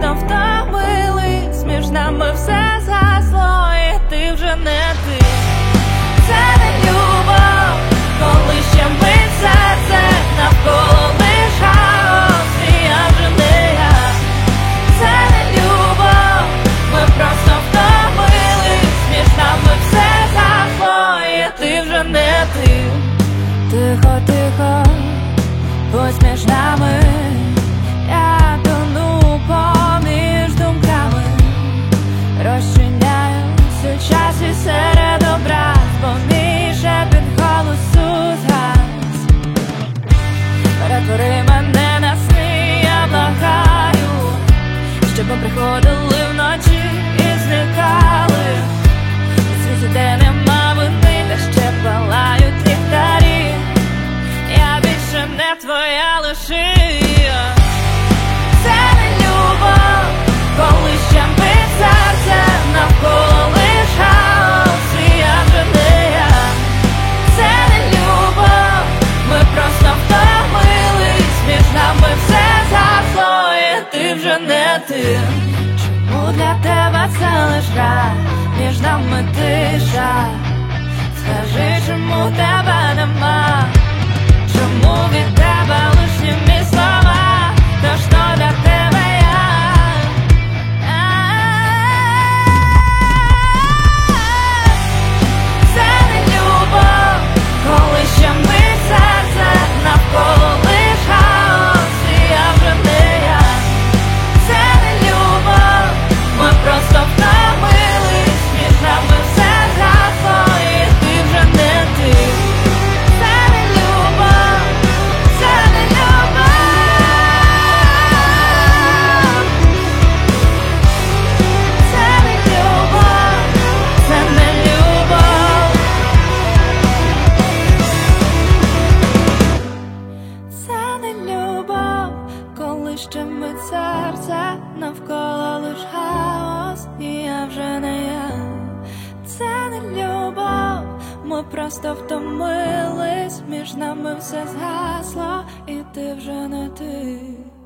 просто втомились, між нами все згасло, і ти вже не ти. Це не любов, коли ще бить серце, навколо лиш хаос, і я вже не я. Це не любов, ми просто втомились, між нами все згасло, і ти вже не ти. Тихо, тихо, ось між нами, я тону поміж думками, розчиняюсь у часі серед образ, бо мій шепіт голосу згас. Перетвори мене на сни, я благаю, щоб ми приходили вночі і зникали у світі, де нема вини, та ще палають ліхтарі. Я більше не твоя, лиши. Це не любов, коли щемить серце, навколо лиш хаос, і я вже не я. Це не любов, ми просто втомились, між нами все згасло, і ти вже не ти. Чому для тебе це лиш гра, між нами тиша? Скажи, чому тебе нема? Чому від тебе лишні мій слова? То що для тебе я? Це не любов, коли щемить серце, навколо лиш хаос, і я вже не я. Це не любов, ми просто втомились, між нами все згасло, і ти вже не ти. Щемить серце, навколо лиш хаос, і я вже не я. Це не любов, ми просто втомились, між нами все згасло, і ти вже не ти.